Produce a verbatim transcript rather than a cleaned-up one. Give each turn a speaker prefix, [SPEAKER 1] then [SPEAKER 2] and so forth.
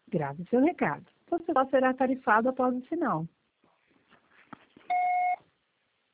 [SPEAKER 1] Grave seu recado. Você só será tarifado após o sinal.